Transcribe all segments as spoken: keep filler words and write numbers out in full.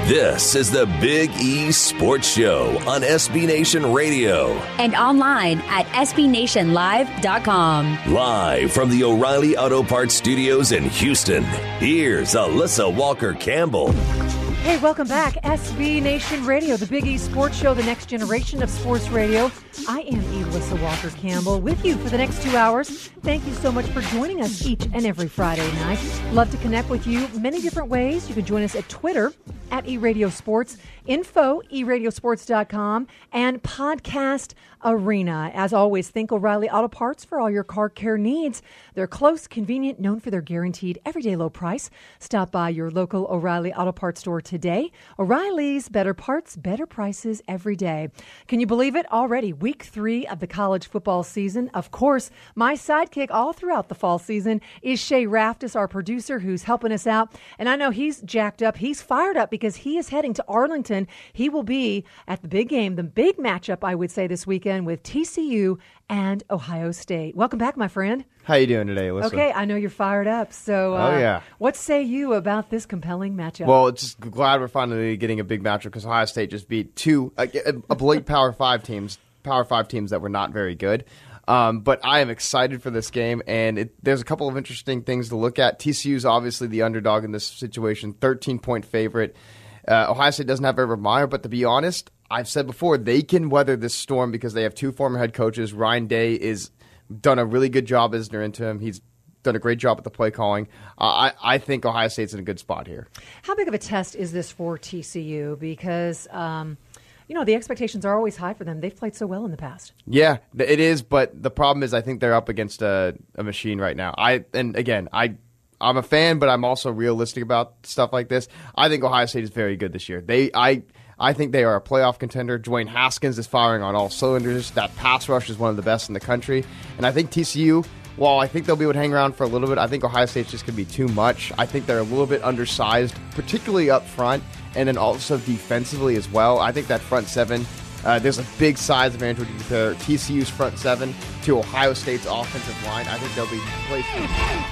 This is the Big E Sports Show on S B Nation Radio. And online at S B Nation Live dot com. Live from the O'Reilly Auto Parts Studios in Houston, here's Alyssa Walker-Campbell. Hey, welcome back. S B Nation Radio, the Big E Sports Show, the next generation of sports radio. I am Alyssa Walker-Campbell with you for the next two hours. Thank you so much for joining us each and every Friday night. Love to connect with you many different ways. You can join us at Twitter, at eRadio Sports, info, e radio sports dot com, and Podcast Arena. As always, think O'Reilly Auto Parts for all your car care needs. They're close, convenient, known for their guaranteed everyday low price. Stop by your local O'Reilly Auto Parts store today. O'Reilly's, better parts, better prices every day. Can you believe it? Already week three of the college football season. Of course, my sidekick all throughout the fall season is Shay Raftis, our producer, who's helping us out. And I know he's jacked up. He's fired up because he is heading to Arlington. He will be at the big game, the big matchup, I would say, this weekend with T C U and Ohio State. Welcome back, my friend. How you doing today, Alyssa? Okay, I know you're fired up. So, uh, oh, yeah. What say you about this compelling matchup? Well, just glad we're finally getting a big matchup because Ohio State just beat two a, a late Power Five teams, Power Five teams that were not very good. Um, but I am excited for this game, and it, there's a couple of interesting things to look at. T C U is obviously the underdog in this situation, thirteen-point favorite. Uh, Ohio State doesn't have Urban Meyer, but to be honest, I've said before, they can weather this storm because they have two former head coaches. Ryan Day is done a really good job as their interim. He's done a great job at the play calling. Uh, I, I think Ohio State's in a good spot here. How big of a test is this for T C U? Because, um, you know, the expectations are always high for them. They've played so well in the past. Yeah, it is, but the problem is I think they're up against a, a machine right now. I And again, I... I'm a fan, but I'm also realistic about stuff like this. I think Ohio State is very good this year. They, I, I think they are a playoff contender. Dwayne Haskins is firing on all cylinders. That pass rush is one of the best in the country. And I think T C U, while I think they'll be able to hang around for a little bit, I think Ohio State's just going to be too much. I think they're a little bit undersized, particularly up front, and then also defensively as well. I think that front seven, uh, there's a big size advantage when you compare T C U's front seven to Ohio State's offensive line. I think they'll be placed.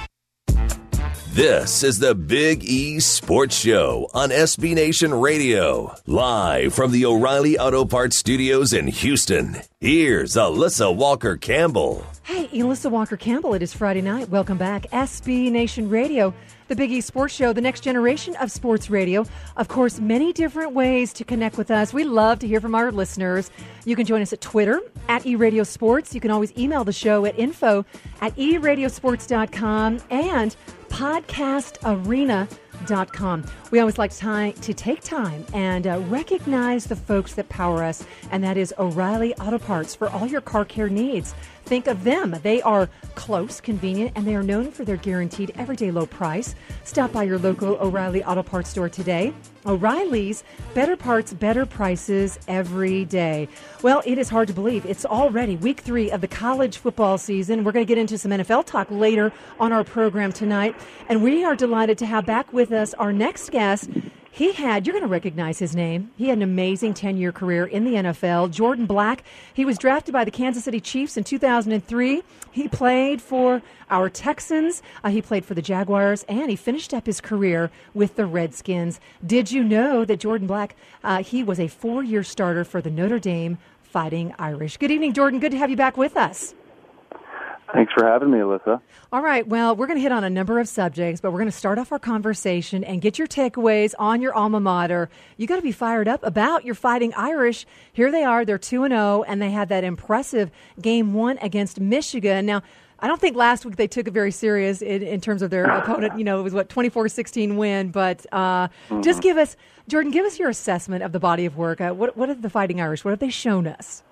This is the Big E Sports Show on S B Nation Radio. Live from the O'Reilly Auto Parts Studios in Houston, here's Alyssa Walker-Campbell. Hey, Alyssa Walker-Campbell, it is Friday night. Welcome back. S B Nation Radio, the Big E Sports Show, the next generation of sports radio. Of course, many different ways to connect with us. We love to hear from our listeners. You can join us at Twitter, at eRadio Sports. You can always email the show at info at e radio sports dot com and podcast arena dot com. We always like to, to take time and uh, recognize the folks that power us, and that is O'Reilly Auto Parts for all your car care needs. Think of them. They are close, convenient, and they are known for their guaranteed everyday low price. Stop by your local O'Reilly Auto Parts store today. O'Reilly's, better parts, better prices every day. Well, it is hard to believe. It's already week three of the college football season. We're going to get into some N F L talk later on our program tonight. And we are delighted to have back with us our next guest. He had, you're going to recognize his name, he had an amazing ten-year career in the N F L. Jordan Black, he was drafted by the Kansas City Chiefs in two thousand three. He played for our Texans, uh, he played for the Jaguars, and he finished up his career with the Redskins. Did you know that Jordan Black, uh, he was a four-year starter for the Notre Dame Fighting Irish? Good evening, Jordan. Good to have you back with us. Thanks for having me, Alyssa. All right. Well, we're going to hit on a number of subjects, but we're going to start off our conversation and get your takeaways on your alma mater. You got to be fired up about your Fighting Irish. Here they are. They're two and oh, and they had that impressive game one against Michigan. Now, I don't think last week they took it very serious in, in terms of their opponent. You know, it was, what, twenty-four sixteen win. But uh, mm-hmm. just give us, Jordan, give us your assessment of the body of work. Uh, what, what are the Fighting Irish? What have they shown us?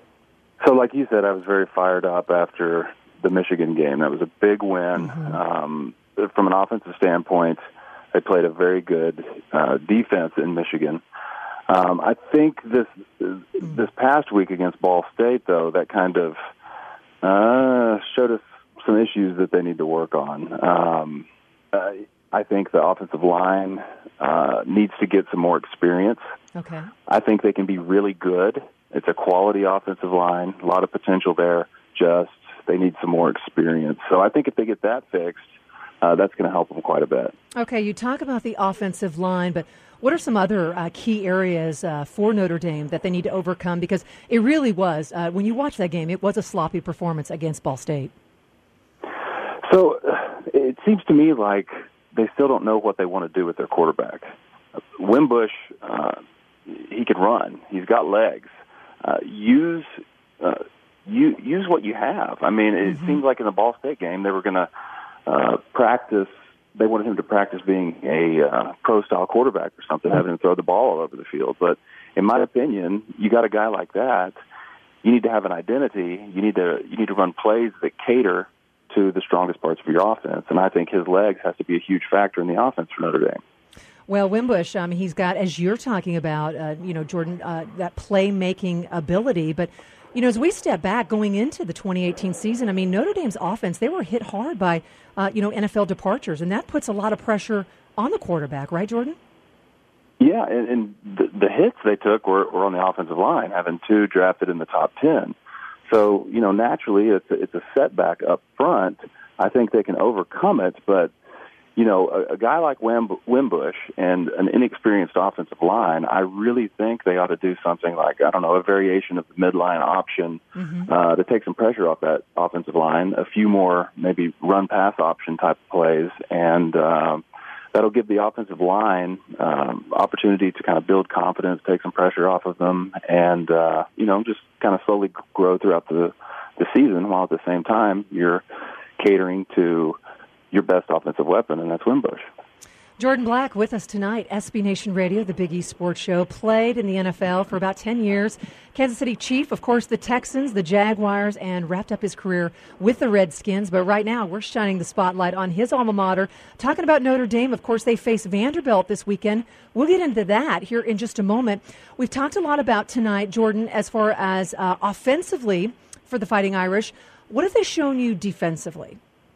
So like you said, I was very fired up after the Michigan game. That was a big win. Mm-hmm. Um, from an offensive standpoint, they played a very good uh, defense in Michigan. Um, I think this mm-hmm. this past week against Ball State, though, that kind of uh, showed us some issues that they need to work on. Um, uh, I think the offensive line uh, needs to get some more experience. Okay. I think they can be really good. It's a quality offensive line, a lot of potential there. Just they need some more experience. So I think if they get that fixed, uh, that's going to help them quite a bit. Okay, you talk about the offensive line, but what are some other uh, key areas uh, for Notre Dame that they need to overcome? Because it really was, uh, when you watch that game, it was a sloppy performance against Ball State. So it seems to me like they still don't know what they want to do with their quarterback. Wimbush, uh, he can run. He's got legs. Uh, use uh, you, use what you have. I mean, it mm-hmm. seems like in the Ball State game they were going to uh, practice. They wanted him to practice being a uh, pro-style quarterback or something, having him throw the ball all over the field. But in my opinion, you got a guy like that, you need to have an identity. You need to you need to run plays that cater to the strongest parts of your offense. And I think his legs has to be a huge factor in the offense for Notre Dame. Well, Wimbush, um, he's got, as you're talking about, uh, you know, Jordan, uh, that play-making ability. But, you know, as we step back going into the twenty eighteen season, I mean, Notre Dame's offense, they were hit hard by, uh, you know, N F L departures. And that puts a lot of pressure on the quarterback, right, Jordan? Yeah, and, and the, the hits they took were, were on the offensive line, having two drafted in the top ten. So, you know, naturally it's a, it's a setback up front. I think they can overcome it, but, you know, a, a guy like Wim, Wimbush and an inexperienced offensive line, I really think they ought to do something like, I don't know, a variation of the midline option mm-hmm. uh, to take some pressure off that offensive line, a few more maybe run-pass option type of plays, and um, that'll give the offensive line um, opportunity to kind of build confidence, take some pressure off of them, and, uh, you know, just kind of slowly grow throughout the, the season while at the same time you're catering to your best offensive weapon, and that's Wimbush. Jordan Black with us tonight, S B Nation Radio, the Big East Sports Show. Played in the N F L for about ten years. Kansas City Chief, of course, the Texans, the Jaguars, and wrapped up his career with the Redskins. But right now, we're shining the spotlight on his alma mater. Talking about Notre Dame, of course, they face Vanderbilt this weekend. We'll get into that here in just a moment. We've talked a lot about tonight, Jordan, as far as uh, offensively for the Fighting Irish. What have they shown you defensively?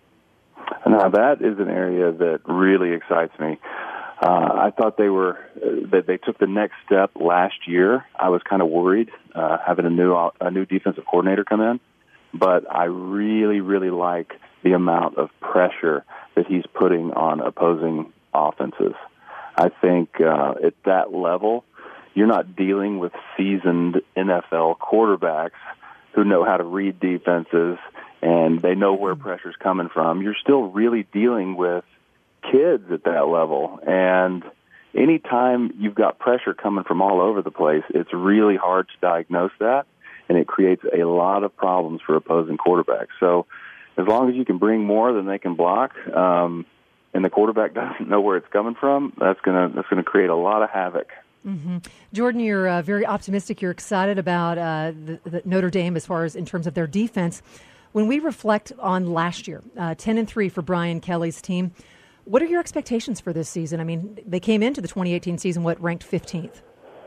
Now, that is an area that really excites me. Uh, I thought they were uh, that they took the next step last year. I was kind of worried uh, having a new a new defensive coordinator come in, but I really, really like the amount of pressure that he's putting on opposing offenses. I think uh, at that level, you're not dealing with seasoned N F L quarterbacks who know how to read defenses and they know where pressure's coming from. You're still really dealing with kids at that level. And anytime you've got pressure coming from all over the place, it's really hard to diagnose that, and it creates a lot of problems for opposing quarterbacks. So as long as you can bring more than they can block, um, and the quarterback doesn't know where it's coming from, that's gonna that's gonna create a lot of havoc. Mm-hmm. Jordan, you're uh, very optimistic. You're excited about uh, the, the Notre Dame as far as in terms of their defense. When we reflect on last year, uh, ten and three for Brian Kelly's team, what are your expectations for this season? I mean, they came into the twenty eighteen season, what, ranked fifteenth?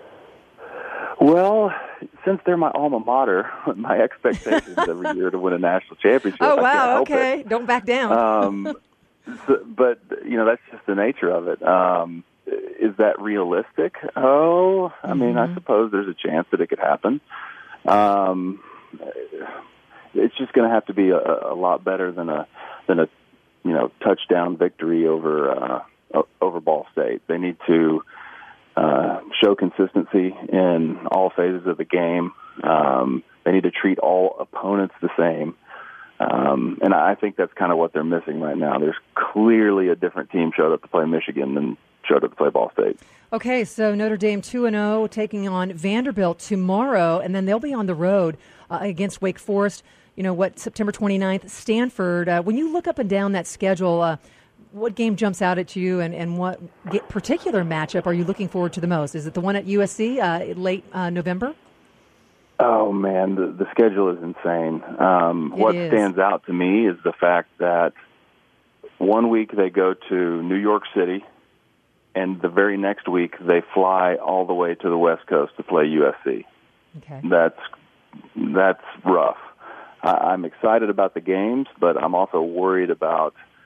Well, since they're my alma mater, my expectations every year to win a national championship. Oh, I wow, can't okay. help it. Don't back down. um, so, but, you know, that's just the nature of it. Um, is that realistic? Oh, I mean, mm-hmm. I suppose there's a chance that it could happen. Um It's just going to have to be a, a lot better than a than a you know touchdown victory over uh, over Ball State. They need to uh, show consistency in all phases of the game. Um, they need to treat all opponents the same, um, and I think that's kind of what they're missing right now. There's clearly a different team showed up to play Michigan than showed up to play Ball State. Okay, so Notre Dame two and oh taking on Vanderbilt tomorrow, and then they'll be on the road uh, against Wake Forest. You know, what, September twenty-ninth, Stanford. Uh, when you look up and down that schedule, uh, what game jumps out at you, and, and what particular matchup are you looking forward to the most? Is it the one at U S C uh, late uh, November? Oh, man, the, the schedule is insane. Um, what is. stands out to me is the fact that one week they go to New York City, and the very next week they fly all the way to the West Coast to play U S C. Okay. That's that's rough. I'm excited about the games, but I'm also worried about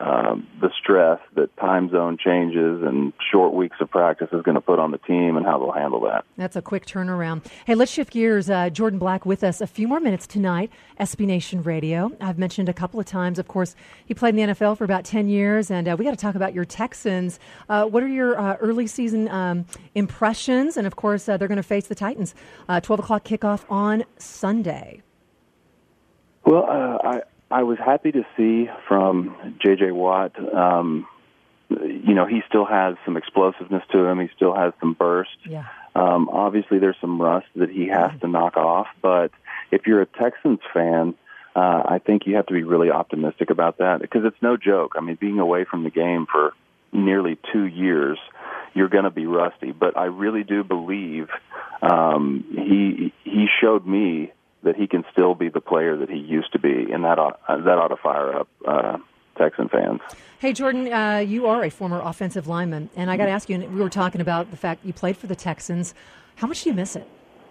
um, the stress that time zone changes and short weeks of practice is going to put on the team and how they'll handle that. That's a quick turnaround. Hey, let's shift gears. Uh, Jordan Black with us a few more minutes tonight, S B Nation Radio. I've mentioned a couple of times, of course, he played in the N F L for about ten years, and uh, we got to talk about your Texans. Uh, what are your uh, early season um, impressions? And, of course, uh, they're going to face the Titans. Uh, twelve o'clock kickoff on Sunday. Well, uh, I I was happy to see from J J. Watt, um, you know, he still has some explosiveness to him. He still has some burst. Yeah. Um, obviously, there's some rust that he has to knock off. But if you're a Texans fan, uh, I think you have to be really optimistic about that because it's no joke. I mean, being away from the game for nearly two years, you're going to be rusty. But I really do believe um, he he showed me that he can still be the player that he used to be, and that ought, uh, that ought to fire up uh, Texan fans. Hey, Jordan, uh, you are a former offensive lineman, and I got to ask you, we were talking about the fact you played for the Texans. How much do you miss it?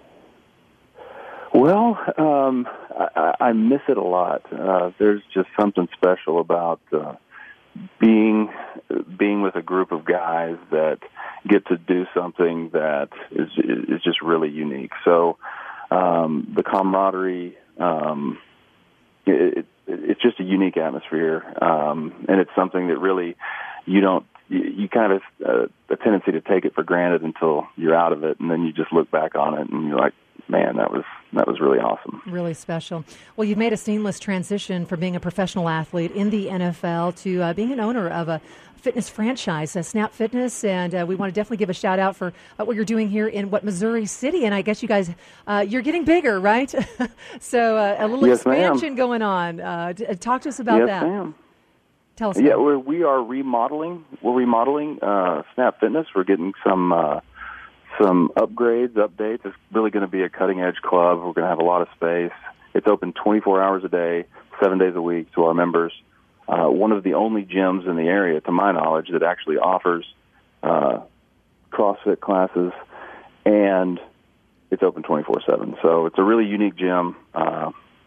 Well, um, I, I miss it a lot. Uh, there's just something special about uh, being being with a group of guys that get to do something that is is just really unique. So um, the camaraderie, um, it, it, it's just a unique atmosphere, um, and it's something that really you don't. You kind of uh, a tendency to take it for granted until you're out of it, and then you just look back on it and you're like, man, that was that was really awesome. Really special. Well, you've made a seamless transition from being a professional athlete in the N F L to uh, being an owner of a fitness franchise, uh, Snap Fitness, and uh, we want to definitely give a shout out for uh, what you're doing here in what Missouri City. And I guess you guys, uh, you're getting bigger, right? so uh, a little yes, expansion ma'am. going on. Uh, t- talk to us about yes, that. Ma'am. Tell us. Yeah, about we're, we are remodeling. We're remodeling uh, Snap Fitness. We're getting some uh, some upgrades, updates. It's really going to be a cutting edge club. We're going to have a lot of space. It's open twenty-four hours a day, seven days a week to our members. Uh, one of the only gyms in the area, to my knowledge, that actually offers uh, CrossFit classes, and it's open twenty-four seven. So it's a really unique gym. Uh,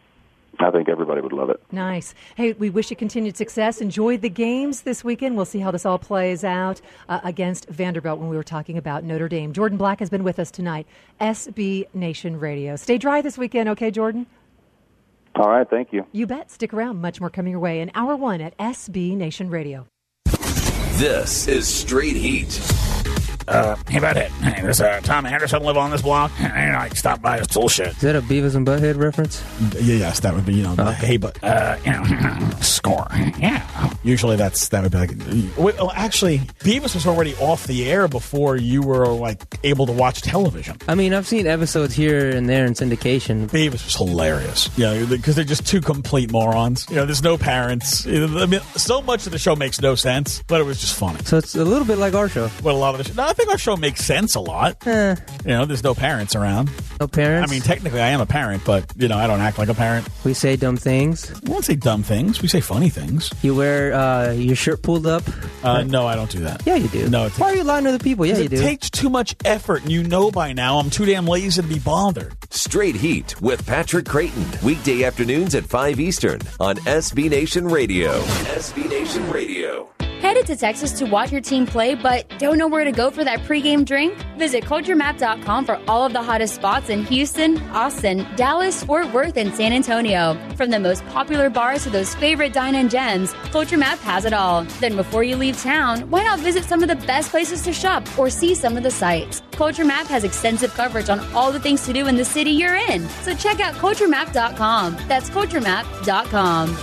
I think everybody would love it. Nice. Hey, we wish you continued success. Enjoy the games this weekend. We'll see how this all plays out uh, against Vanderbilt when we were talking about Notre Dame. Jordan Black has been with us tonight, S B Nation Radio. Stay dry this weekend, okay, Jordan? All right, thank you. You bet. Stick around. Much more coming your way in Hour one at S B Nation Radio. This is Straight Heat. Uh, hey, Butthead. Hey, does uh, Tom Anderson live on this block? I like stop by his tool shed. Is that a Beavis and Butthead reference? Yeah, yes, that would be, you know, like, hey, but Uh, you know, score. Yeah. usually that's that would be like. Wait, well, actually, Beavis was already off the air before you were like able to watch television. I mean, I've seen episodes here and there in syndication. Beavis was hilarious. Yeah, because they're just two complete morons. You know, there's no parents. I mean, so much of the show makes no sense, but it was just funny. So it's a little bit like our show. But a lot of the show, no, I think our show makes sense a lot. Eh, You know, there's no parents around. no parents. I mean, technically, I am a parent, but you know, I don't act like a parent. we say dumb things. We won't say dumb things. We say funny things. You wear uh, your shirt pulled up. Uh, no, I don't do that. Yeah, you do. No, it's- Why are you lying to the people? Yeah, you It do. takes too much effort, and you know by now I'm too damn lazy to be bothered. Straight Heat with Patrick Creighton. Weekday afternoons at five Eastern on S B Nation Radio. S B Nation Radio. Headed to Texas to watch your team play, but don't know where to go for that pregame drink? Visit Culture Map dot com for all of the hottest spots in Houston, Austin, Dallas, Fort Worth, and San Antonio. From the most popular bars to those favorite dine-in gems, Culture Map has it all. Then before you leave town, why not visit some of the best places to shop or see some of the sights? Culture Map has extensive coverage on all the things to do in the city you're in. So check out Culture Map dot com. That's Culture Map dot com.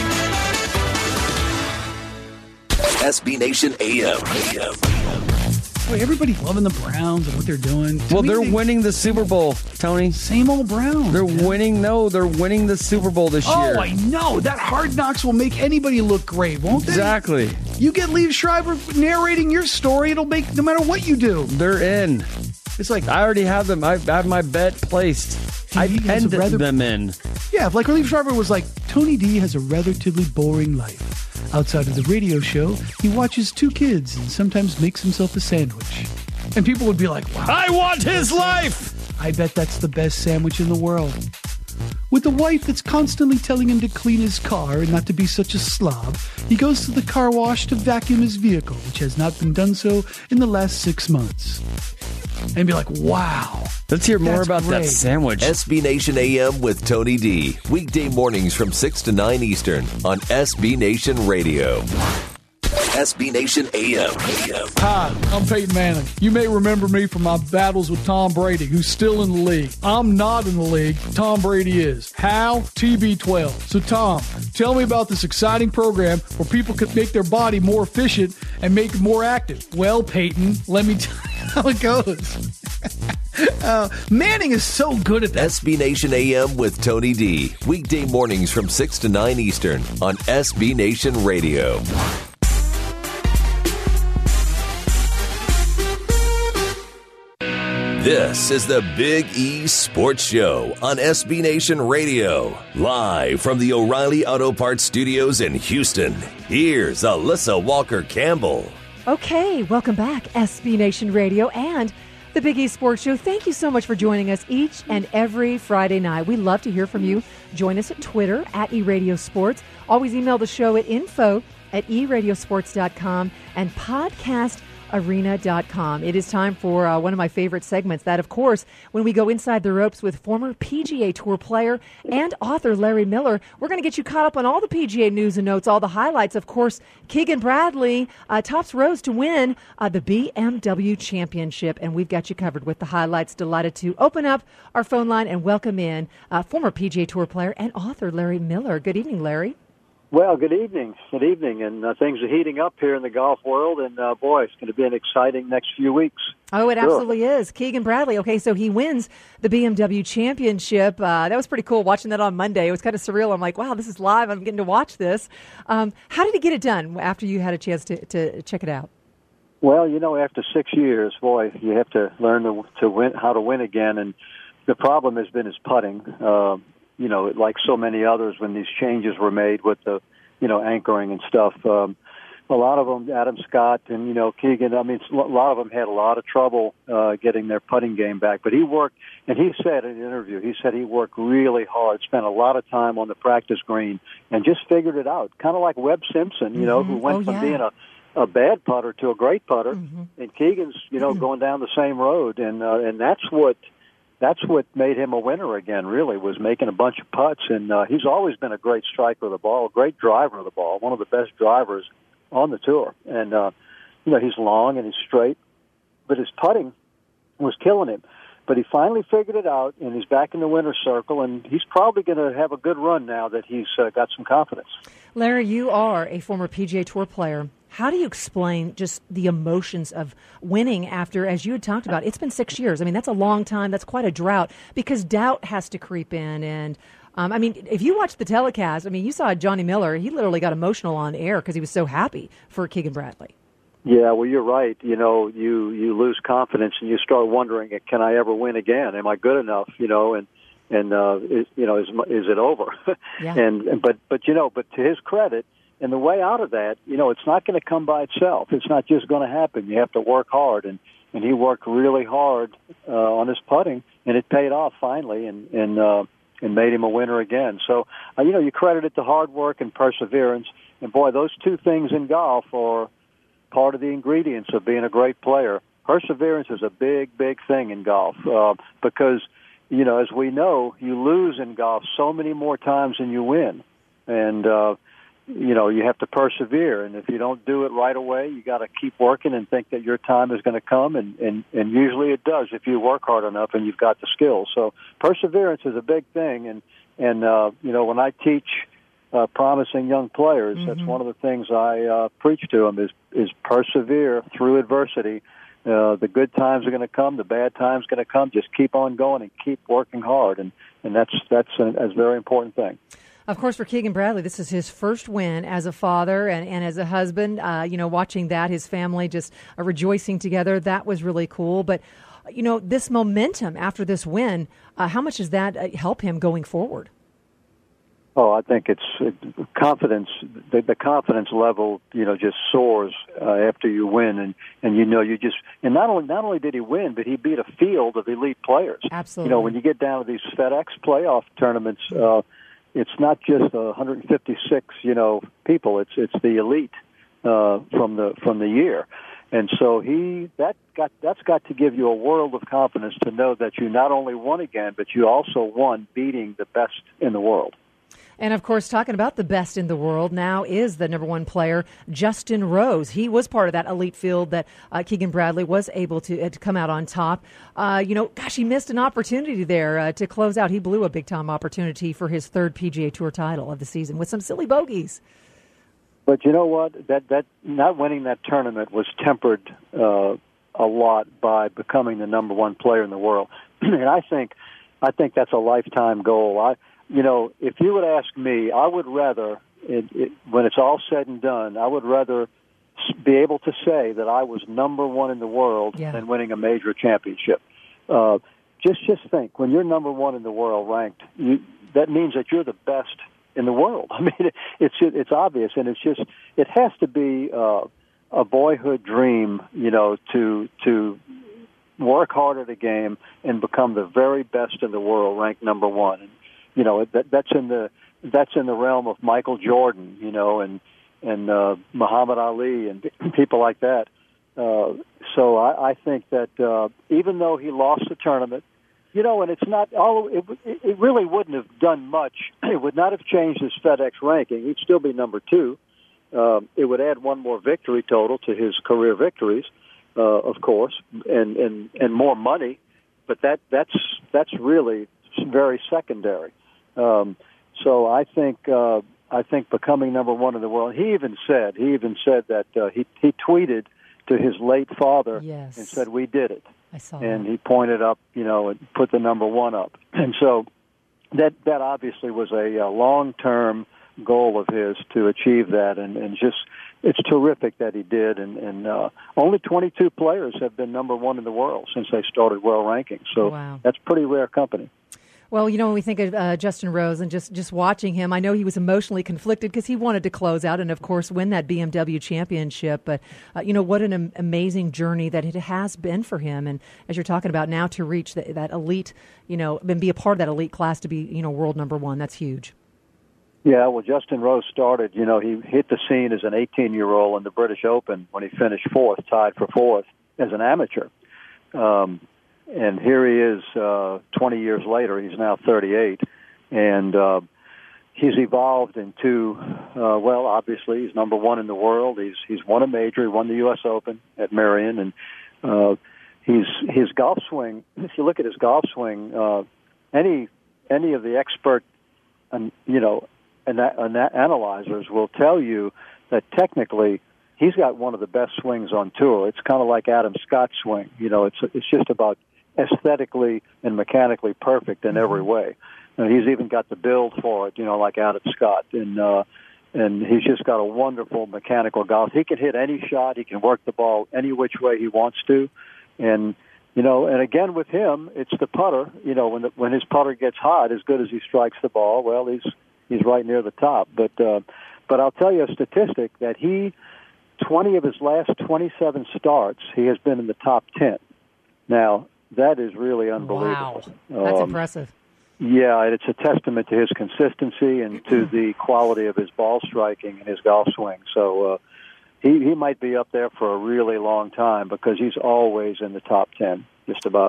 S B Nation A M. Boy, everybody's loving the Browns and what they're doing. To well, me, they're they- winning the Super Bowl, Tony. Same old Browns. They're man. winning. No, they're winning the Super Bowl this Oh, year. I know. That Hard Knocks will make anybody look great, won't they? Exactly. You get Liev Schreiber narrating your story, it'll make no matter what you do. They're in. It's like, I already have them. I have my bet placed. I He has penned a rather- them in. yeah, like Liev Schreiber was like, Tony D has a relatively boring life. Outside of the radio show, he watches two kids and sometimes makes himself a sandwich. And people would be like, wow, I want his life. I bet that's the best sandwich in the world. With a wife that's constantly telling him to clean his car and not to be such a slob, he goes to the car wash to vacuum his vehicle, which has not been done so in the last six months. And be like, wow. Let's hear more That's about great. that sandwich. S B Nation A M with Tony D. Weekday mornings from six to nine Eastern on S B Nation Radio. S B Nation A M. Hi, I'm Peyton Manning. You may remember me from my battles with Tom Brady, who's still in the league. I'm not in the league. Tom Brady is. How? T B twelve. So, Tom, tell me about this exciting program where people can make their body more efficient and make it more active. Well, Peyton, let me tell you how it goes. uh, Manning is so good at that. S B Nation A M with Tony D. Weekday mornings from six to nine Eastern on S B Nation Radio. This is the Big E Sports Show on S B Nation Radio. Live from the O'Reilly Auto Parts Studios in Houston. Here's Alyssa Walker-Campbell. Okay, welcome back, S B Nation Radio and the Big E Sports Show. Thank you so much for joining us each and every Friday night. We love to hear from you. Join us at Twitter, at eRadioSports. Always email the show at info at e radio sports dot com and podcast arena dot com. It is time for uh, one of my favorite segments, that, of course, when we go inside the ropes with former P G A Tour player and author Larry Miller. We're going to get you caught up on all the P G A news and notes, all the highlights. Of course, Keegan Bradley uh, tops Rose to win uh, the B M W Championship, and we've got you covered with the highlights. Delighted to open up our phone line and welcome in uh, former P G A Tour player and author Larry Miller. Good evening, Larry. Well, good evening. Good evening. And uh, things are heating up here in the golf world. And, uh, boy, it's going to be an exciting next few weeks. Oh, it Sure. absolutely is. Keegan Bradley. Okay, so he wins the B M W Championship. Uh, that was pretty cool watching that on Monday. It was kind of surreal. I'm like, wow, this is live. I'm getting to watch this. Um, how did he get it done after you had a chance to, to check it out? Well, you know, after six years, boy, you have to learn to, to win, how to win again. And the problem has been his putting. Uh, you know, like so many others, when these changes were made with the, you know, anchoring and stuff, um, a lot of them, Adam Scott and, you know, Keegan, I mean, a lot of them had a lot of trouble uh, getting their putting game back. But he worked, and he said in an interview, he said he worked really hard, spent a lot of time on the practice green, and just figured it out. Kind of like Webb Simpson, you know, Mm-hmm. who went Oh, from yeah. being a, a bad putter to a great putter. Mm-hmm. And Keegan's, you know, going down the same road. And uh, and that's what... That's what made him a winner again, really, was making a bunch of putts. And uh, he's always been a great striker of the ball, a great driver of the ball, one of the best drivers on the tour. And, uh, you know, he's long and he's straight, but his putting was killing him. But he finally figured it out, and he's back in the winner's circle, and he's probably going to have a good run now that he's uh, got some confidence. Larry, you are a former P G A Tour player. How do you explain just the emotions of winning after, as you had talked about, it's been six years. I mean, that's a long time. That's quite a drought because doubt has to creep in. And, um, I mean, if you watch the telecast, I mean, you saw Johnny Miller. He literally got emotional on air because he was so happy for Keegan Bradley. Yeah, well, you're right. You know, you, you lose confidence and you start wondering, can I ever win again? Am I good enough? You know, and, and, uh, is, you know, is, is it over? Yeah. and, but, but, you know, but to his credit, and the way out of that, you know, it's not going to come by itself. It's not just going to happen. You have to work hard, and, and he worked really hard uh, on his putting, and it paid off finally, and and uh, and made him a winner again. So, uh, you know, you credit it to hard work and perseverance, and boy, those two things in golf are part of the ingredients of being a great player. Perseverance is a big, big thing in golf uh, because, you know, as we know, you lose in golf so many more times than you win, and uh, you know, you have to persevere, and if you don't do it right away, you got to keep working and think that your time is going to come, and, and, and usually it does if you work hard enough and you've got the skills. So perseverance is a big thing, and, and uh, you know, when I teach uh, promising young players, Mm-hmm. that's one of the things I uh, preach to them is, is persevere through adversity. Uh, the good times are going to come, the bad times are going to come. Just keep on going and keep working hard, and, and that's, that's a, a very important thing. Of course, for Keegan Bradley, this is his first win as a father and, and as a husband. Uh, you know, watching that, his family just uh, rejoicing together, that was really cool. But, you know, this momentum after this win, uh, how much does that uh, help him going forward? Oh, I think it's uh, confidence. The, the confidence level, you know, just soars uh, after you win, and, and you know you just and not only not only did he win, but he beat a field of elite players. Absolutely. You know, when you get down to these FedEx playoff tournaments, uh, it's not just uh, one hundred fifty-six, you know, people. It's it's the elite uh, from the from the year, and so he that got that's got to give you a world of confidence to know that you not only won again, but you also won beating the best in the world. And, of course, talking about the best in the world now is the number one player, Justin Rose. He was part of that elite field that uh, Keegan Bradley was able to, uh, to come out on top. Uh, you know, gosh, he missed an opportunity there uh, to close out. He blew a big-time opportunity for his third P G A Tour title of the season with some silly bogeys. But you know what? That that not winning that tournament was tempered uh, a lot by becoming the number one player in the world. And I think I think that's a lifetime goal. I You know, if you would ask me, I would rather, it, it, when it's all said and done, I would rather be able to say that I was number one in the world yeah. than winning a major championship. Uh, just just think, when you're number one in the world ranked, you, that means that you're the best in the world. I mean, it's it's obvious, and it's just it has to be uh, a boyhood dream, you know, to to work hard at a game and become the very best in the world, ranked number one. And, you know, that, that's in the that's in the realm of Michael Jordan, you know, and and uh, Muhammad Ali and people like that. Uh, so I, I think that uh, even though he lost the tournament, you know, and it's not all it, it really wouldn't have done much. It would not have changed his FedEx ranking. He'd still be number two. Uh, it would add one more victory total to his career victories, uh, of course, and, and and more money. But that that's that's really very secondary. Um, so I think uh, I think becoming number one in the world. He even said he even said that uh, he he tweeted to his late father yes. and said, "We did it." I saw and that. he pointed up, you know, and put the number one up. And so that that obviously was a, a long term goal of his to achieve that, and, and just it's terrific that he did. And, and uh, only twenty-two players have been number one in the world since they started world rankings. So wow. that's pretty rare company. Well, you know, when we think of uh, Justin Rose and just, just watching him, I know he was emotionally conflicted because he wanted to close out and, of course, win that B M W championship. But, uh, you know, what an am- amazing journey that it has been for him. And as you're talking about now, to reach the, that elite, you know, and be a part of that elite class to be, you know, world number one, that's huge. Yeah, well, Justin Rose started, you know, he hit the scene as an eighteen-year-old in the British Open when he finished fourth, tied for fourth as an amateur. Um And here he is uh, twenty years later. He's now thirty-eight. And uh, he's evolved into, uh, well, obviously, he's number one in the world. He's he's won a major. He won the U S Open at Merion. And uh, he's his golf swing, if you look at his golf swing, uh, any any of the expert, um, you know, ana- ana- analyzers will tell you that technically he's got one of the best swings on tour. It's kind of like Adam Scott's swing. You know, it's it's just about aesthetically and mechanically perfect in every way. And he's even got the build for it, you know, like Adam Scott. And uh, and he's just got a wonderful mechanical golf. He can hit any shot. He can work the ball any which way he wants to. And, you know, and again with him, it's the putter. You know, when the, when his putter gets hot, as good as he strikes the ball, well, he's he's right near the top. But uh, but I'll tell you a statistic that he, twenty of his last twenty-seven starts, he has been in the top ten. Now, that is really unbelievable. Wow, that's um, impressive. Yeah, it's a testament to his consistency and to the quality of his ball striking and his golf swing. So uh, he he might be up there for a really long time because he's always in the top ten, just about.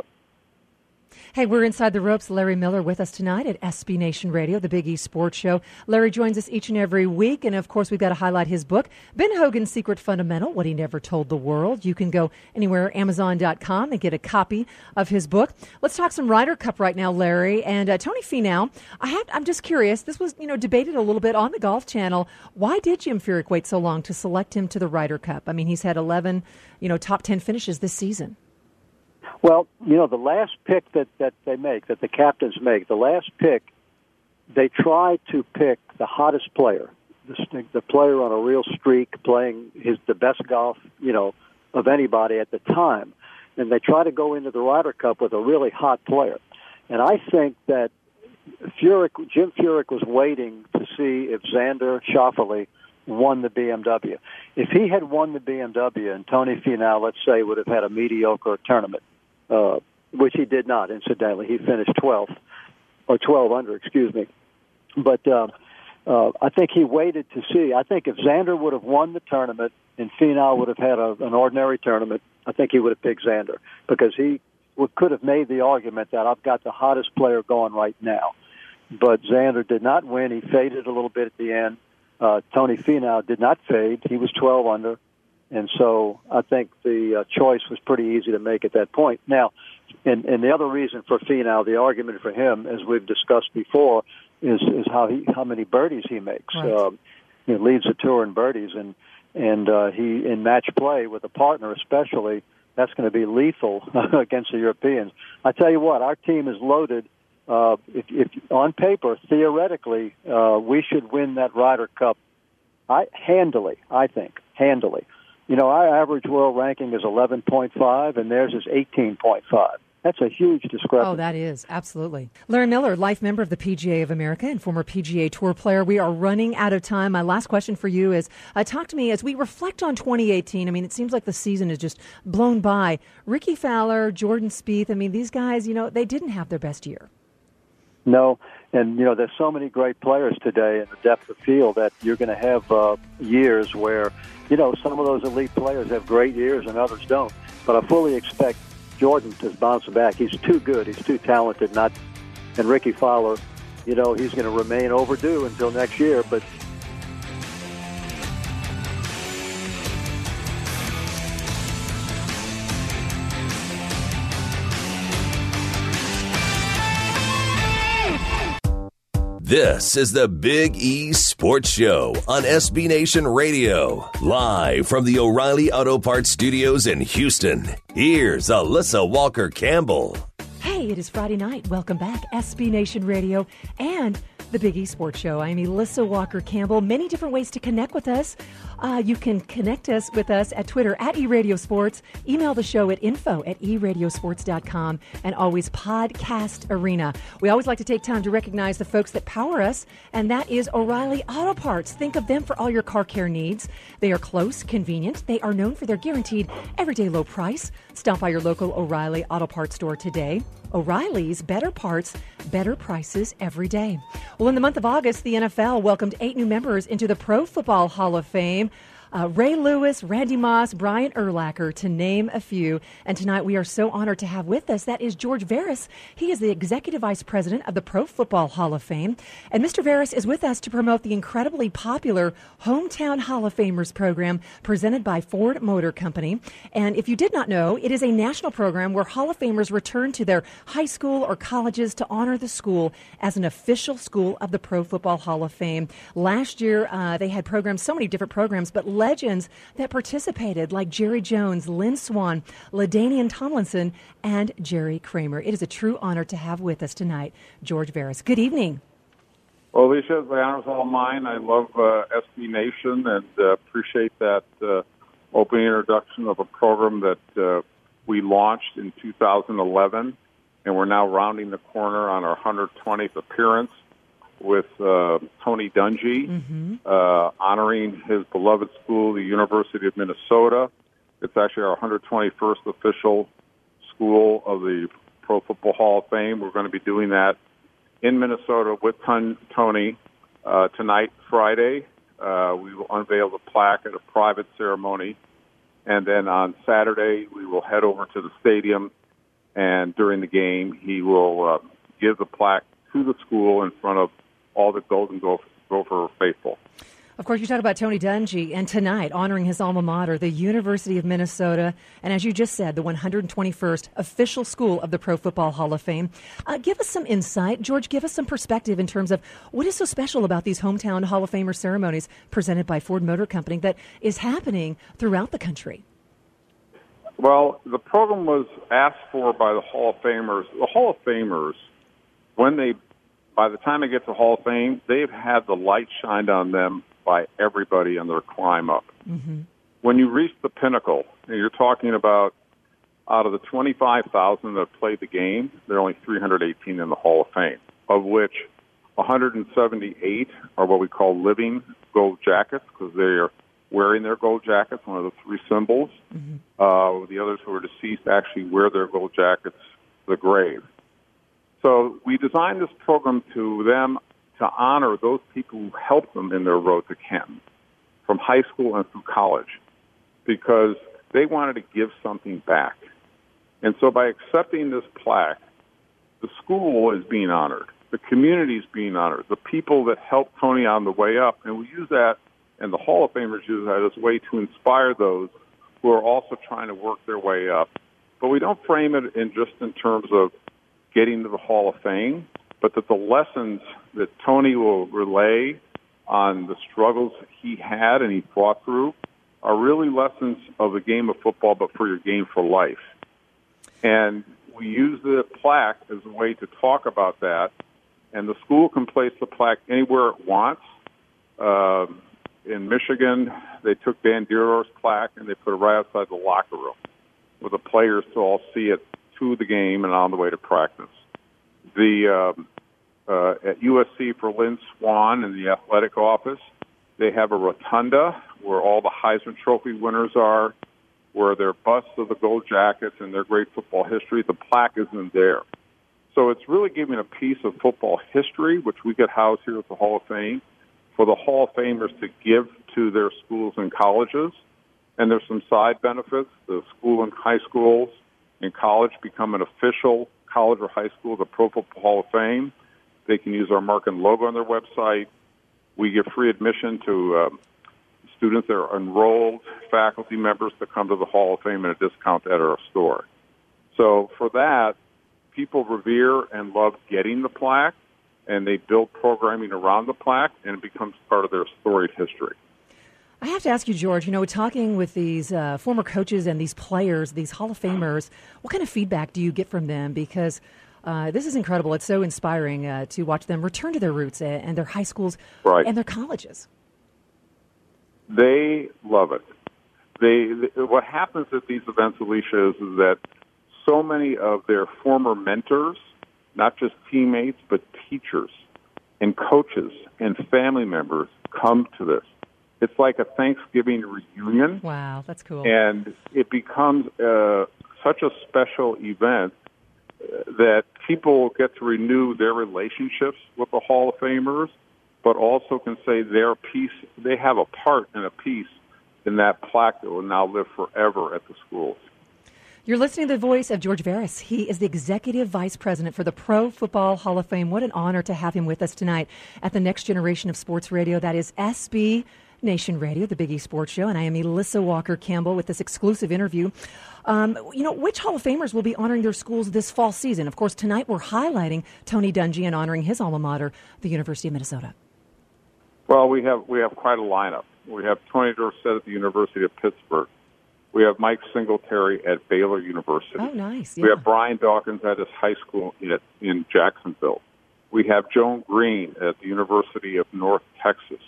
Hey, we're Inside the Ropes. Larry Miller with us tonight at S B Nation Radio, the Big East Sports Show. Larry joins us each and every week, and of course we've got to highlight his book, Ben Hogan's Secret Fundamental, What He Never Told the World. You can go anywhere, Amazon dot com, and get a copy of his book. Let's talk some Ryder Cup right now, Larry. And uh, Tony Finau, I have, I'm just curious, this was you know debated a little bit on the Golf Channel. Why did Jim Furyk wait so long to select him to the Ryder Cup? I mean, he's had eleven you know, top ten finishes this season. Well, you know, the last pick that, that they make, that the captains make, the last pick, they try to pick the hottest player, the, the player on a real streak, playing his the best golf, you know, of anybody at the time. And they try to go into the Ryder Cup with a really hot player. And I think that Furyk, Jim Furyk was waiting to see if Xander Schauffele won the B M W. If he had won the B M W and Tony Finau, let's say, would have had a mediocre tournament, uh, which he did not, incidentally. He finished twelfth, or twelve under, excuse me. But uh, uh, I think he waited to see. I think if Xander would have won the tournament and Finau would have had a, an ordinary tournament, I think he would have picked Xander because he would, could have made the argument that I've got the hottest player going right now. But Xander did not win. He faded a little bit at the end. Uh, Tony Finau did not fade. He was twelve under. And so I think the uh, choice was pretty easy to make at that point. Now, and, and the other reason for Finau, the argument for him, as we've discussed before, is, is how he how many birdies he makes. Right. Um, he leads the tour in birdies, and and uh, he in match play with a partner, especially, that's going to be lethal against the Europeans. I tell you what, our team is loaded. Uh, if, if on paper, theoretically, uh, we should win that Ryder Cup I, handily, I think, handily. You know, our average world ranking is eleven point five, and theirs is eighteen point five. That's a huge discrepancy. Oh, that is, absolutely. Larry Miller, life member of the P G A of America and former P G A Tour player. We are running out of time. My last question for you is, uh, talk to me as we reflect on twenty eighteen. I mean, it seems like the season is just blown by. Ricky Fowler, Jordan Spieth, I mean, these guys, you know, they didn't have their best year. No, and, you know, there's so many great players today in the depth of field that you're going to have uh, years where, you know, some of those elite players have great years and others don't. But I fully expect Jordan to bounce back. He's too good. He's too talented. Not, and Ricky Fowler, you know, he's going to remain overdue until next year. But This is the Big E Sports Show on S B Nation Radio. Live from the O'Reilly Auto Parts Studios in Houston. Here's Alyssa Walker-Campbell. Hey, it is Friday night. Welcome back, S B Nation Radio and the Big E Sports Show. I'm Alyssa Walker-Campbell. Many different ways to connect with us. Uh, you can connect us with us at Twitter at eRadioSports. Email the show at info at e radio sports dot com, and always Podcast Arena. We always like to take time to recognize the folks that power us, and that is O'Reilly Auto Parts. Think of them for all your car care needs. They are close, convenient. They are known for their guaranteed everyday low price. Stop by your local O'Reilly Auto Parts store today. O'Reilly's, better parts, better prices every day. Well, in the month of August, the N F L welcomed eight new members into the Pro Football Hall of Fame. Uh, Ray Lewis, Randy Moss, Brian Urlacher, to name a few. And tonight we are so honored to have with us, that is George Veras. He is the Executive Vice President of the Pro Football Hall of Fame. And Mister Veras is with us to promote the incredibly popular Hometown Hall of Famers program presented by Ford Motor Company. And if you did not know, it is a national program where Hall of Famers return to their high school or colleges to honor the school as an official school of the Pro Football Hall of Fame. Last year, uh, they had programs, so many different programs, but legends that participated like Jerry Jones, Lynn Swann, LaDainian Tomlinson, and Jerry Kramer. It is a true honor to have with us tonight George Veras. Good evening. Well, Alicia, the honor's all mine. I love uh, S B Nation and uh, appreciate that uh, opening introduction of a program that uh, we launched in two thousand eleven, and we're now rounding the corner on our one hundred twentieth appearance with uh, Tony Dungy, mm-hmm. uh, honoring his beloved school, the University of Minnesota. It's actually our one hundred twenty-first official school of the Pro Football Hall of Fame. We're going to be doing that in Minnesota with ton- Tony uh, tonight, Friday. Uh, we will unveil the plaque at a private ceremony. And then on Saturday, we will head over to the stadium, and during the game, he will uh, give the plaque to the school in front of all the Golden Gopher faithful. Of course, you talk about Tony Dungy, and tonight, honoring his alma mater, the University of Minnesota, and as you just said, the one hundred twenty-first official school of the Pro Football Hall of Fame. Uh, give us some insight. George, give us some perspective in terms of what is so special about these hometown Hall of Famer ceremonies presented by Ford Motor Company that is happening throughout the country. Well, the program was asked for by the Hall of Famers. The Hall of Famers, when they By the time they get to Hall of Fame, they've had the light shined on them by everybody on their climb up. Mm-hmm. When you reach the pinnacle, and you're talking about out of the twenty-five thousand that played the game, there are only three hundred eighteen in the Hall of Fame. of which one hundred seventy-eight are what we call living gold jackets because they are wearing their gold jackets, one of the three symbols. Mm-hmm. Uh, the others who are deceased actually wear their gold jackets to the grave. So we designed this program to them to honor those people who helped them in their road to Canton, from high school and through college, because they wanted to give something back. And so by accepting this plaque, the school is being honored, the community is being honored, the people that helped Tony on the way up, and we use that, and the Hall of Famers use that as a way to inspire those who are also trying to work their way up. But we don't frame it in just in terms of getting to the Hall of Fame, but that the lessons that Tony will relay on the struggles he had and he fought through are really lessons of the game of football, but for your game for life. And we use the plaque as a way to talk about that, and the school can place the plaque anywhere it wants. Uh, in Michigan, they took Dan Dierdorf's plaque and they put it right outside the locker room where the players to all see it to the game and on the way to practice. The um, uh, at U S C for Lynn Swan in the athletic office, they have a rotunda where all the Heisman Trophy winners are, where their busts of the gold jackets and their great football history. The plaque isn't there. So it's really giving a piece of football history, which we get housed here at the Hall of Fame, for the Hall of Famers to give to their schools and colleges. And there's some side benefits. The school and high schools and college become an official college or high school, the Pro Football Hall of Fame. They can use our mark and logo on their website. We give free admission to um, students that are enrolled, faculty members to come to the Hall of Fame at a discount at our store. So for that, people revere and love getting the plaque, and they build programming around the plaque, and it becomes part of their storied history. I have to ask you, George, you know, talking with these uh, former coaches and these players, these Hall of Famers, what kind of feedback do you get from them? Because uh, this is incredible. It's so inspiring uh, to watch them return to their roots and their high schools right. and their colleges. They love it. They, they what happens at these events, Alicia, is, is that so many of their former mentors, not just teammates, but teachers and coaches and family members come to this. It's like a Thanksgiving reunion. Wow, that's cool. And it becomes uh, such a special event uh, that people get to renew their relationships with the Hall of Famers, but also can say their piece, they have a part and a piece in that plaque that will now live forever at the schools. You're listening to the voice of George Veras. He is the Executive Vice President for the Pro Football Hall of Fame. What an honor to have him with us tonight at the next generation of sports radio. That is S B Nation Radio, the Big E Sports Show, and I am Elissa Walker-Campbell with this exclusive interview. Um, you know, which Hall of Famers will be honoring their schools this fall season? Of course, tonight we're highlighting Tony Dungy and honoring his alma mater, the University of Minnesota. Well, we have we have quite a lineup. We have Tony Dorsett at the University of Pittsburgh. We have Mike Singletary at Baylor University. Oh, nice. Yeah. We have Brian Dawkins at his high school in, in Jacksonville. We have Joan Green at the University of North Texas.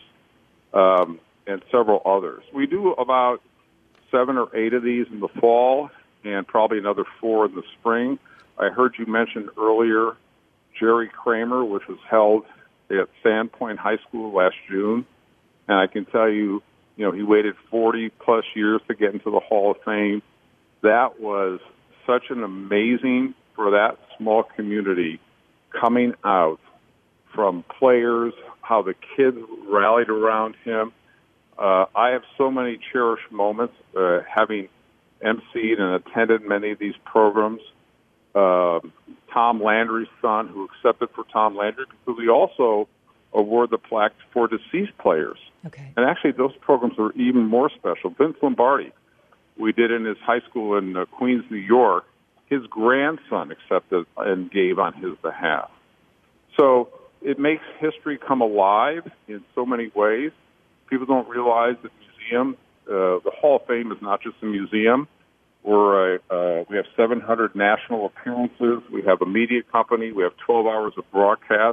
Um, and several others. We do about seven or eight of these in the fall and probably another four in the spring. I heard you mention earlier Jerry Kramer, which was held at Sandpoint High School last June. And I can tell you, you know, he waited forty plus years to get into the Hall of Fame. That was such an amazing, for that small community, coming out from players, how the kids rallied around him. Uh, I have so many cherished moments uh, having emceed and attended many of these programs. Uh, Tom Landry's son, who accepted for Tom Landry, because we also award the plaque for deceased players. Okay. And actually, those programs are even more special. Vince Lombardi, we did in his high school in uh, Queens, New York. His grandson accepted and gave on his behalf. So it makes history come alive in so many ways. People don't realize that museum, uh, the Hall of Fame is not just a museum. We're a, uh, we have seven hundred national appearances. We have a media company. We have twelve hours of broadcast.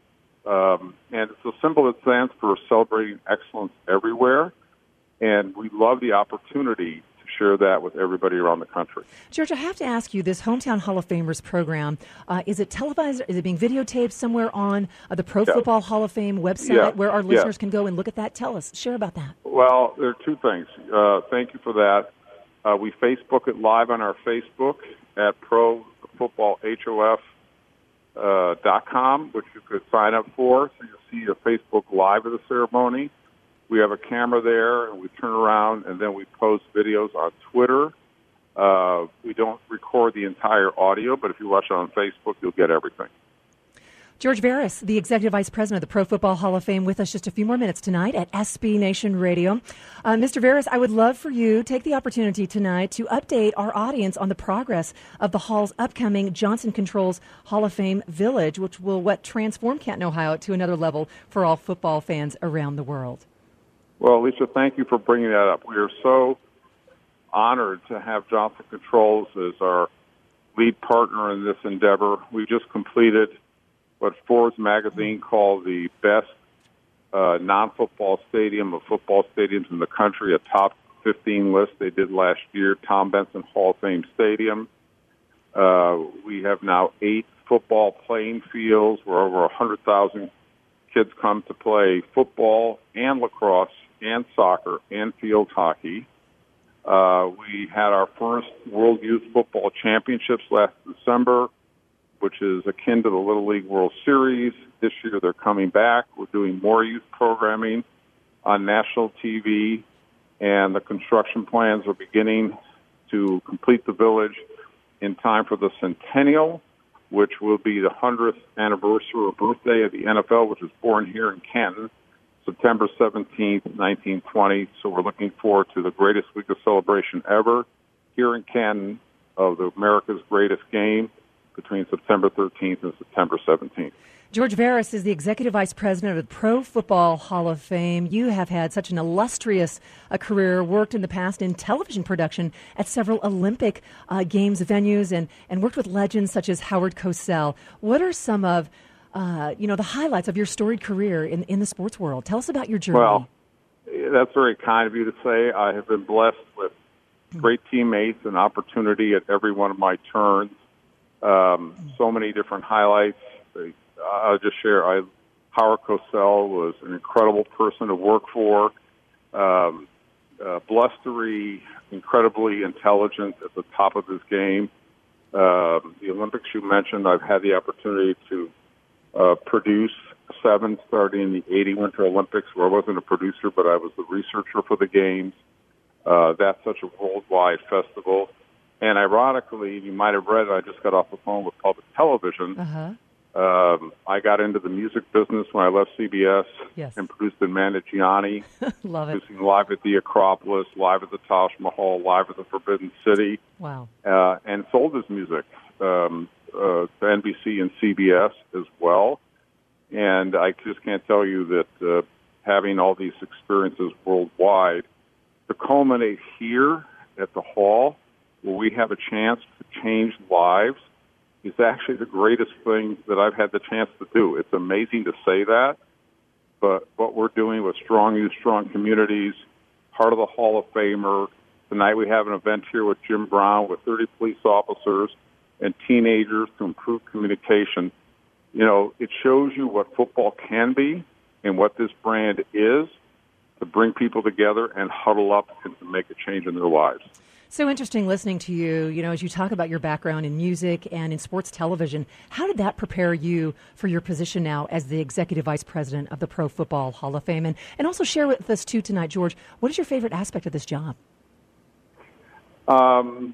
Um, and it's a symbol that stands for celebrating excellence everywhere. And we love the opportunity to share that with everybody around the country. George, I have to ask you, this Hometown Hall of Famers program, uh, is it televised? Is it being videotaped somewhere on uh, the Pro Yeah. Football Hall of Fame website Yeah. where our Yeah. listeners can go and look at that? Tell us. Share about that. Well, there are two things. Uh, thank you for that. Uh, we Facebook it live on our Facebook at Pro Football H O F uh, dot com, which you could sign up for, so you'll see a Facebook Live of the ceremony. We have a camera there, and we turn around, and then we post videos on Twitter. Uh, we don't record the entire audio, but if you watch it on Facebook, you'll get everything. George Veras, the Executive Vice President of the Pro Football Hall of Fame, with us just a few more minutes tonight at S B Nation Radio. Uh, Mister Veras, I would love for you to take the opportunity tonight to update our audience on the progress of the Hall's upcoming Johnson Controls Hall of Fame Village, which will what transform Canton, Ohio to another level for all football fans around the world. Well, Lisa, thank you for bringing that up. We are so honored to have Johnson Controls as our lead partner in this endeavor. We just completed what Forbes magazine called the best uh, non-football stadium of football stadiums in the country, a top fifteen list they did last year, Tom Benson Hall of Fame Stadium. Uh, we have now eight football playing fields where over one hundred thousand kids come to play football and lacrosse and soccer and field hockey. Uh, we had our first World Youth Football Championships last December, which is akin to the Little League World Series. This year they're coming back. We're doing more youth programming on national T V, and the construction plans are beginning to complete the village in time for the centennial, which will be the hundredth anniversary or birthday of the N F L, which was born here in Canton, September seventeenth, nineteen twenty. So we're looking forward to the greatest week of celebration ever here in Canton of the America's greatest game between September thirteenth and September seventeenth. George Veras is the Executive Vice President of the Pro Football Hall of Fame. You have had such an illustrious uh, career, worked in the past in television production at several Olympic uh, Games venues, and, and worked with legends such as Howard Cosell. What are some of uh, you know, the highlights of your storied career in, in the sports world? Tell us about your journey. Well, that's very kind of you to say. I have been blessed with great teammates and opportunity at every one of my turns. Um, so many different highlights. I'll just share. I, Howard Cosell was an incredible person to work for. Um, uh, blustery, incredibly intelligent at the top of his game. Um, the Olympics you mentioned, I've had the opportunity to uh, produce seven starting in the eighty Winter Olympics, where I wasn't a producer, but I was the researcher for the games. Uh, that's such a worldwide festival. And ironically, you might have read, I just got off the phone with public television. Uh-huh. Um, I got into the music business when I left C B S Yes. and produced in Mandigiani, Love it. producing live at the Acropolis, live at the Taj Mahal, live at the Forbidden City, Wow. uh, and sold his music um, uh, to N B C and C B S as well. And I just can't tell you that uh, having all these experiences worldwide, to culminate here at the Hall, where we have a chance to change lives, is actually the greatest thing that I've had the chance to do. It's amazing to say that, but what we're doing with Strong Youth, Strong Communities, part of the Hall of Famer. Tonight we have an event here with Jim Brown with thirty police officers and teenagers to improve communication. You know, it shows you what football can be and what this brand is, to bring people together and huddle up and to make a change in their lives. So interesting listening to you, you know, as you talk about your background in music and in sports television. How did that prepare you for your position now as the Executive Vice President of the Pro Football Hall of Fame? And, and also share with us, too, tonight, George, what is your favorite aspect of this job? Um,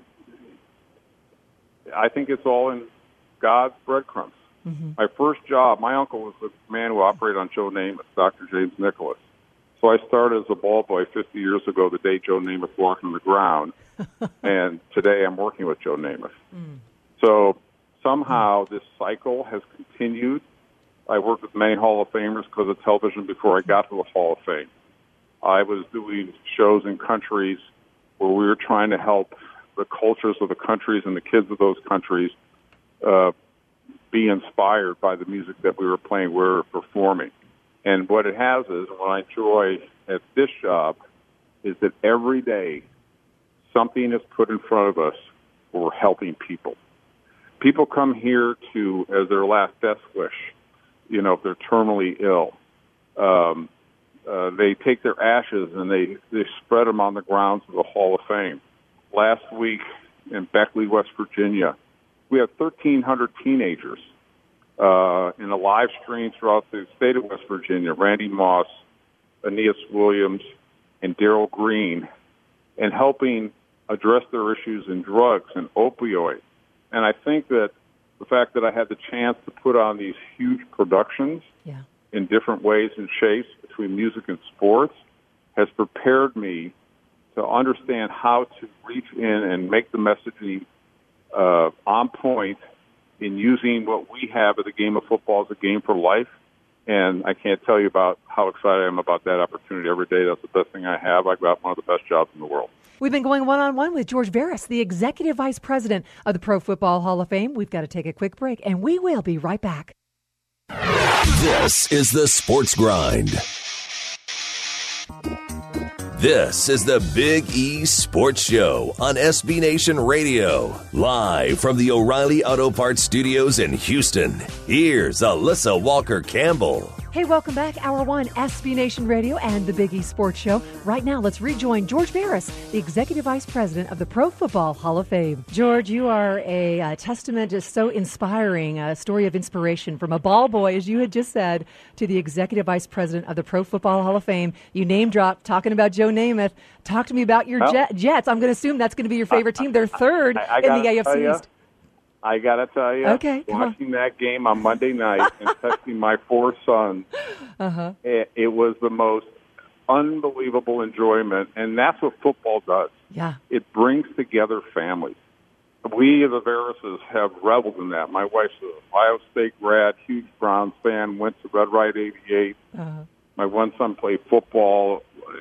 I think it's all in God's breadcrumbs. Mm-hmm. My first job, my uncle was the man who operated on Joe Namath, Doctor James Nicholas. So I started as a ball boy fifty years ago, the day Joe Namath walked on the ground. And today I'm working with Joe Namath. Mm. So somehow this cycle has continued. I worked with many Hall of Famers because of television before I got to the Hall of Fame. I was doing shows in countries where we were trying to help the cultures of the countries and the kids of those countries uh, be inspired by the music that we were playing, we were performing. And what it has is, what I enjoy at this job is that every day something is put in front of us, we're helping people. People come here to, as their last death wish, you know, if they're terminally ill. Um, uh, they take their ashes and they, they spread them on the grounds of the Hall of Fame. Last week in Beckley, West Virginia, we had thirteen hundred teenagers uh, in a live stream throughout the state of West Virginia. Randy Moss, Aeneas Williams, and Darrell Green, and helping address their issues in drugs and opioids. And I think that the fact that I had the chance to put on these huge productions yeah. in different ways and shapes between music and sports has prepared me to understand how to reach in and make the messaging uh, on point in using what we have at the game of football as a game for life. And I can't tell you about how excited I am about that opportunity every day. That's the best thing I have. I've got one of the best jobs in the world. We've been going one-on-one with George Veras, the Executive Vice President of the Pro Football Hall of Fame. We've got to take a quick break, and we will be right back. This is the Sports Grind. This is the Big E Sports Show on S B Nation Radio, live from the O'Reilly Auto Parts Studios in Houston. Here's Alyssa Walker-Campbell. Hey, welcome back. Hour one, S B Nation Radio and the Big E Sports Show. Right now, let's rejoin George Veras, the Executive Vice President of the Pro Football Hall of Fame. George, you are a uh, testament, just so inspiring, a story of inspiration from a ball boy, as you had just said, to the Executive Vice President of the Pro Football Hall of Fame. You name dropped, talking about Joe Namath. Talk to me about your well, Jet, Jets. I'm going to assume that's going to be your favorite team. They're third I, I in the A F C you, East. I got to tell you, okay, watching that game on Monday night and texting my four sons, uh-huh. it, it was the most unbelievable enjoyment, and that's what football does. Yeah. It brings together families. We, the Verases, have reveled in that. My wife's an Ohio State grad, huge Browns fan, went to Red Right eighty-eight. Uh-huh. My one son played football.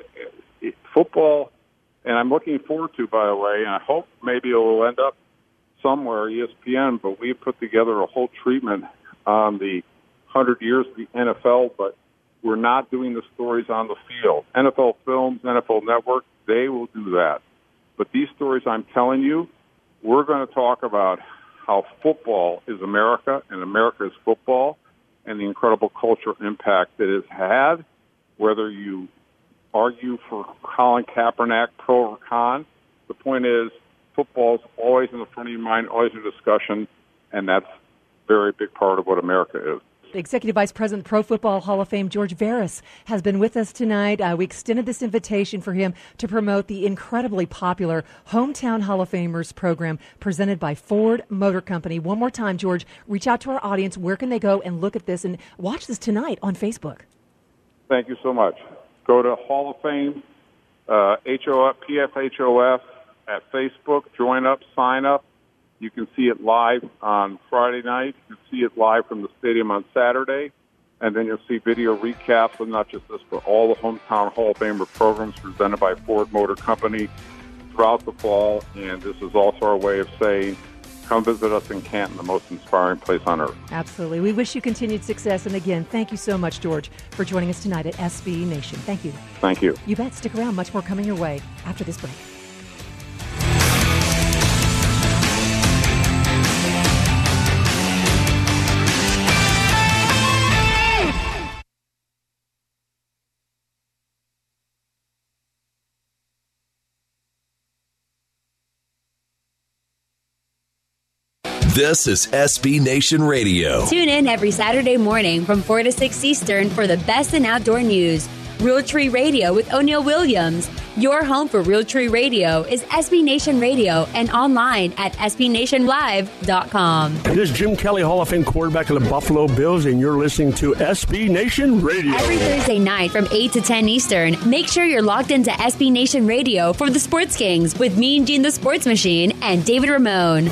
It, football, and I'm looking forward to, by the way, and I hope maybe it will end up somewhere, E S P N, but we put together a whole treatment on the one hundred years of the N F L, but we're not doing the stories on the field. N F L Films, N F L Network, they will do that. But these stories I'm telling you, we're going to talk about how football is America and America is football and the incredible cultural impact that it's had, whether you argue for Colin Kaepernick, pro or con. The point is, football's always in the front of your mind, always a discussion, and that's a very big part of what America is. The Executive Vice President of the Pro Football Hall of Fame, George Veras, has been with us tonight. Uh, we extended this invitation for him to promote the incredibly popular Hometown Hall of Famers program presented by Ford Motor Company. One more time, George, reach out to our audience. Where can they go and look at this and watch this tonight on Facebook? Thank you so much. Go to Hall of Fame, uh, H O F, P F H O F at Facebook. Join up, sign up. You can see it live on Friday night. You can see it live from the stadium on Saturday. And then you'll see video recaps of not just this, but all the Hometown Hall of Famer programs presented by Ford Motor Company throughout the fall. And this is also our way of saying, come visit us in Canton, the most inspiring place on earth. Absolutely. We wish you continued success. And again, thank you so much, George, for joining us tonight at S B Nation. Thank you. Thank you. You bet. Stick around. Much more coming your way after this break. This is S B Nation Radio. Tune in every Saturday morning from four to six Eastern for the best in outdoor news. Real Tree Radio with O'Neill Williams. Your home for Real Tree Radio is S B Nation Radio and online at S B nation live dot com. This is Jim Kelly, Hall of Fame quarterback of the Buffalo Bills, and you're listening to S B Nation Radio. Every Thursday night from eight to ten Eastern, make sure you're locked into S B Nation Radio for the Sports Kings with me and Gene the Sports Machine and David Ramone.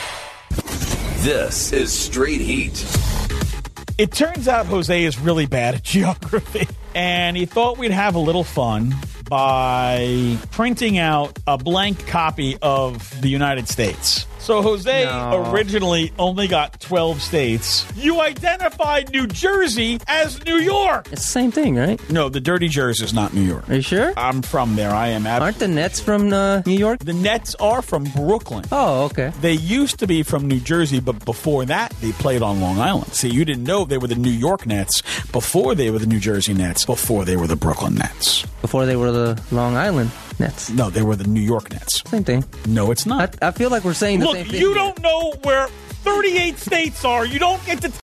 This is Straight Heat. It turns out Jose is really bad at geography, and he thought we'd have a little fun by printing out a blank copy of the United States. So Jose No. originally only got twelve states. You identified New Jersey as New York. It's the same thing, right? No, the Dirty Jersey is not New York. Are you sure? I'm from there. I am. Ab- Aren't the Nets from uh, New York? The Nets are from Brooklyn. Oh, okay. They used to be from New Jersey, but before that, they played on Long Island. See, you didn't know they were the New York Nets before they were the New Jersey Nets, before they were the Brooklyn Nets. Before they were the Long Island Nets. No, they were the New York Nets. Same thing. No, it's not. I, I feel like we're saying the Look, same thing. you here. don't know where thirty-eight states are. You don't get to